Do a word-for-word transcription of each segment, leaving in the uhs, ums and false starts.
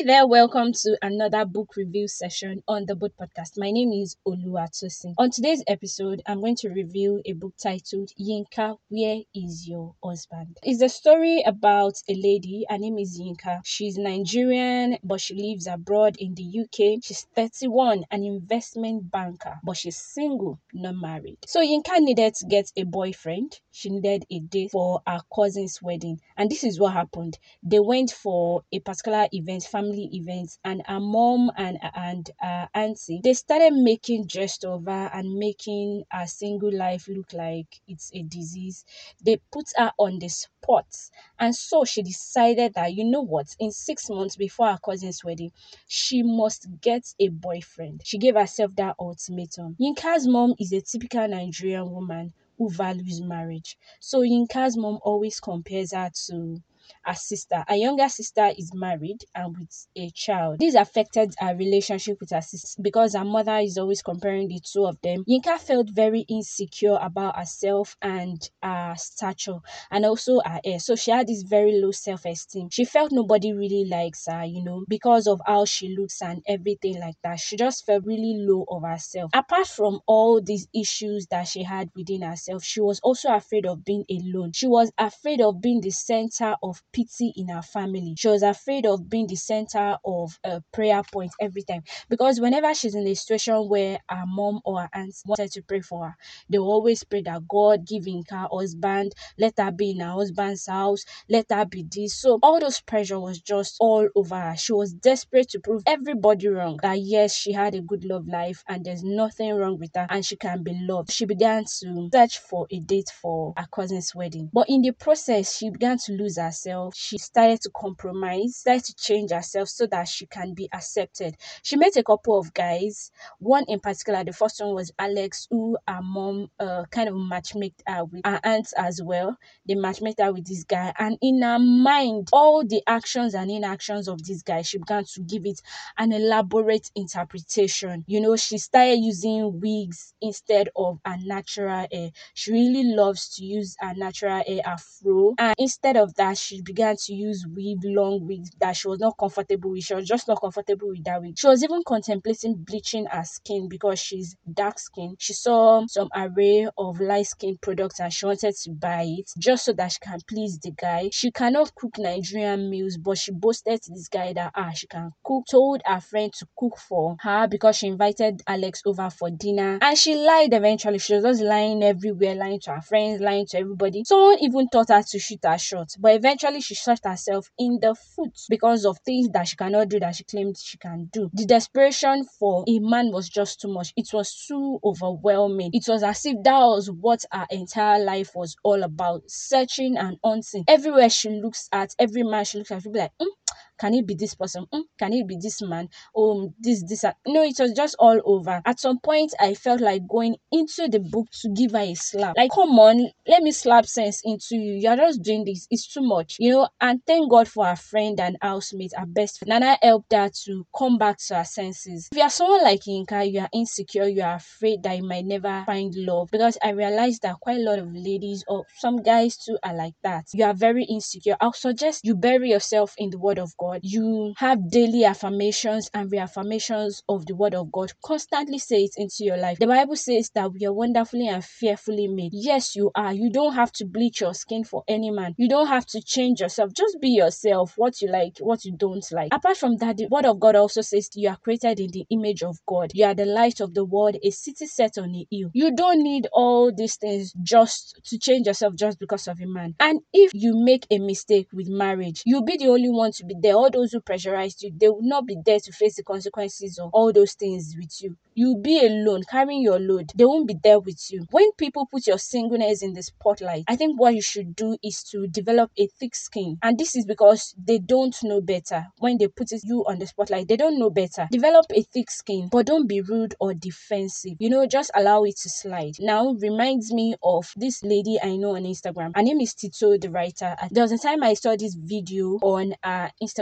there, welcome to another book review session on the Book Podcast. My name is Oluwatosin. On today's episode, I'm going to review a book titled Yinka, Where Is Your Husband? It's a story about a lady. Her name is Yinka. She's Nigerian, but she lives abroad in the U K. She's thirty-one, an investment banker, but she's single, not married. So Yinka needed to get a boyfriend. She needed a date for her cousin's wedding. And this is what happened. They went for a particular event, family event, and her mom and and her auntie, they started making jest of her and making her single life look like it's a disease. They put her on the spot, and so she decided that, you know what, in six months before her cousin's wedding, she must get a boyfriend. She gave herself that ultimatum. Yinka's mom is a typical Nigerian woman who values marriage. So Yinka's mom always compares her to her sister. Her younger sister is married and with a child. This affected her relationship with her sister because her mother is always comparing the two of them. Yinka felt very insecure about herself and her stature and also her hair. So she had this very low self-esteem. She felt nobody really likes her, you know, because of how she looks and everything like that. She just felt really low of herself. Apart from all these issues that she had within herself, she was also afraid of being alone. She was afraid of being the center of pity in her family. She was afraid of being the center of a prayer point every time, because whenever she's in a situation where her mom or her aunt wanted to pray for her, they will always pray that God give Yinka husband, let her be in her husband's house, let her be this. So all those pressure was just all over her. She was desperate to prove everybody wrong, that yes, she had a good love life and there's nothing wrong with her and she can be loved. She began to search for a date for her cousin's wedding, but in the process she began to lose herself. She started to compromise, started to change herself so that she can be accepted. She met a couple of guys. One in particular, the first one was Alex, who her mom uh, kind of matchmade her with her aunt as well. They matchmade her with this guy, and in her mind, all the actions and inactions of this guy, she began to give it an elaborate interpretation. You know, she started using wigs instead of her natural hair. She really loves to use her natural hair afro, and instead of that, she began to use weave, long wigs that she was not comfortable with. She was just not comfortable with that wig. She was even contemplating bleaching her skin because she's dark skinned. She saw some array of light skin products and she wanted to buy it just so that she can please the guy. She cannot cook Nigerian meals, but she boasted to this guy that ah she can cook. Told her friend to cook for her because she invited Alex over for dinner, and she lied eventually. She was just lying everywhere, lying to her friends, lying to everybody. Someone even taught her to shoot her shot, but eventually she shot herself in the foot because of things that she cannot do that she claimed she can do. The desperation for a man was just too much. It was too overwhelming. It was as if that was what her entire life was all about, searching and hunting. Everywhere she looks at, every man she looks at, she'll be like, mm, can it be this person? Mm, can it be this man? Oh, this, this. Uh. No, it was just all over. At some point, I felt like going into the book to give her a slap. Like, come on, let me slap sense into you. You're just doing this. It's too much, you know. And thank God for her friend and housemate, her best friend. Nana helped her to come back to her senses. If you are someone like Yinka, you are insecure, you are afraid that you might never find love, because I realized that quite a lot of ladies or some guys too are like that. You are very insecure. I'll suggest you bury yourself in the word of God. You have daily affirmations and reaffirmations of the word of God. Constantly say it into your life. The Bible says that we are wonderfully and fearfully made. Yes, you are. You don't have to bleach your skin for any man. You don't have to change yourself. Just be yourself. What you like, what you don't like. Apart from that, the word of God also says you are created in the image of God. You are the light of the world, a city set on a hill. You don't need all these things just to change yourself just because of a man. And if you make a mistake with marriage, you'll be the only one to be there. All those who pressurized you, they will not be there to face the consequences of all those things with you. You'll be alone, carrying your load. They won't be there with you. When people put your singleness in the spotlight, I think what you should do is to develop a thick skin. And this is because they don't know better. When they put you on the spotlight, they don't know better. Develop a thick skin, but don't be rude or defensive. You know, just allow it to slide. Now, reminds me of this lady I know on Instagram. Her name is Tito, the writer. There was a time I saw this video on her Instagram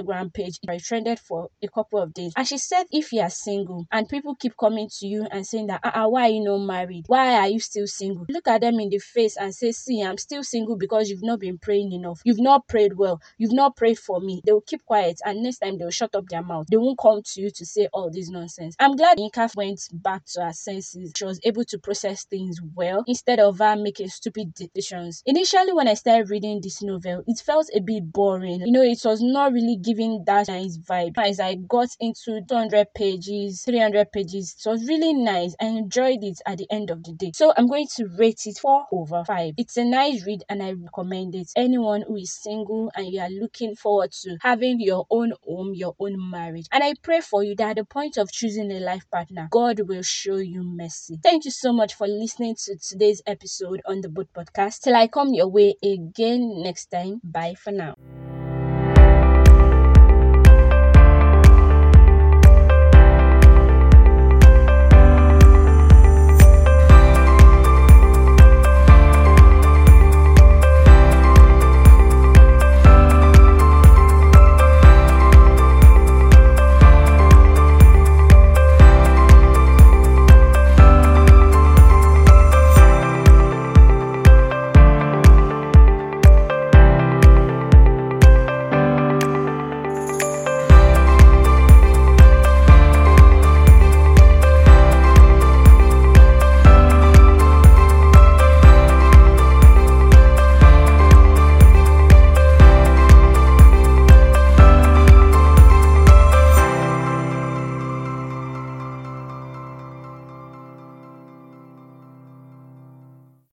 Instagram page. It trended for a couple of days. And she said, if you are single and people keep coming to you and saying that, uh-uh, why are you not married? Why are you still single? Look at them in the face and say, see, I'm still single because you've not been praying enough. You've not prayed well. You've not prayed for me. They will keep quiet, and next time they'll shut up their mouth. They won't come to you to say all this nonsense. I'm glad Yinka went back to her senses. She was able to process things well instead of her making stupid decisions. Initially, when I started reading this novel, it felt a bit boring. You know, it was not really giving that nice vibe. As I got into two hundred pages, three hundred pages, it was really nice. I enjoyed it at the end of the day. So I'm going to rate it four over five. It's a nice read and I recommend it. Anyone who is single and you are looking forward to having your own home, your own marriage. And I pray for you that at the point of choosing a life partner, God will show you mercy. Thank you so much for listening to today's episode on the Boat Podcast. Till I come your way again next time. Bye for now.